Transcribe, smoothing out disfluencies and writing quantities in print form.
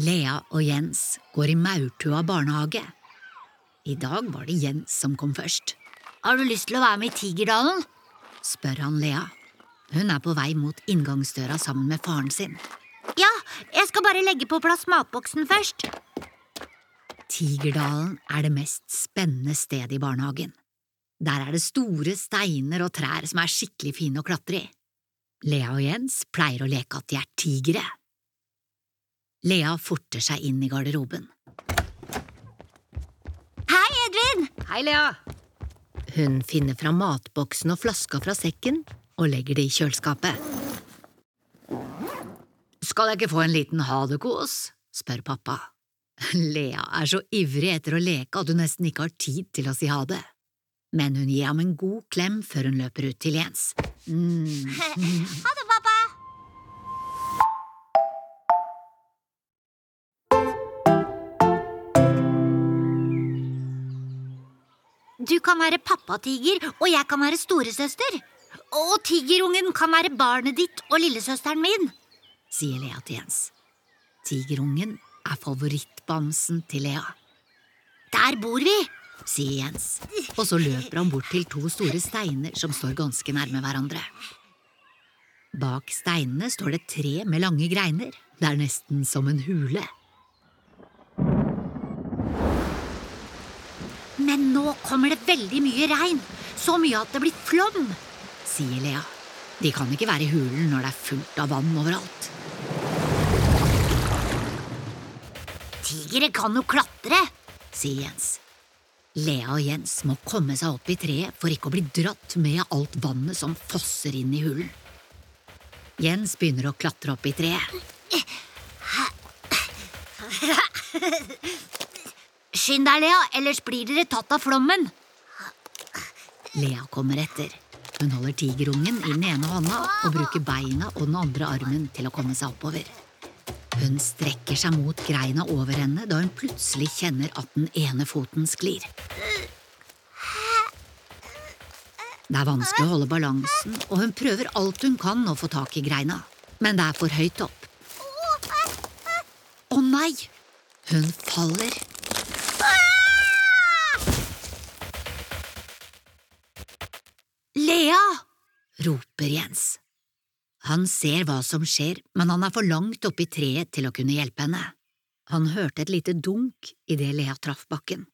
Lea og Jens går i Maurtua barnehage. I dag var det Jens som kom først. Har du lyst til å være med i Tigerdalen? Spør han Lea. Hun er på vei mot inngangsdøra sammen med faren sin. Ja, jeg skal bare legge på plass matboksen først. Tigerdalen er det mest spennende stedet i barnehagen. Der er det store steiner og trær som er skikkelig fine å klatre i. Lea og Jens pleier å leke at de er tigere. Lea forter seg inn i garderoben. Hei, Edvin! Hei, Lea! Hun finner fram matboksen og flaska fra sekken og legger det i kjøleskapet. Skal jeg ikke få en liten ha-det-kos? Spør pappa. Lea er så ivrig etter å leke at hun nesten ikke har tid til å si ha det. Men hun gir ham en god klem før hun løper ut til Jens. Ha det, pappa! Du kan være pappatiger, og jeg kan være storesøster. Og tigerungen kan være barnet ditt og lillesøsteren min, sier Lea til Jens. Tigerungen er favorittbamsen til Lea. Der bor vi, sier Jens, og så løper han bort til 2 store steiner som står ganske nærme hverandre. Bak steinene står det 3 med lange greiner. Det er nesten som en hule. Men nå kommer det veldig mye regn, så mye at det blir flom, sier Lea. De kan ikke være i hulen når det er fullt av vann overalt. Tigere kan jo klatre, sier Jens. Lea og Jens må komme seg opp i treet for ikke å bli dratt med alt vannet som fosser inn i hulen. Jens begynner å klatre opp i treet. Skynd deg, Lea, ellers blir dere tatt av flommen. Lea kommer etter. Hun holder tigerungen i den ene hånda og bruker beina og den andre armen til å komme seg oppover. Hun strekker seg mot greina over henne da hun plutselig kjenner at den ene foten sklir. Det er vanskelig å holde balansen, og hun prøver alt hun kan å få tak i greina, men det er for høyt opp. Å nei! Hun faller. Lea! Roper Jens. Han ser hva som skjer, men han er for langt oppe i treet til å kunne hjelpe henne. Han hørte et lite dunk i det Lea traff bakken.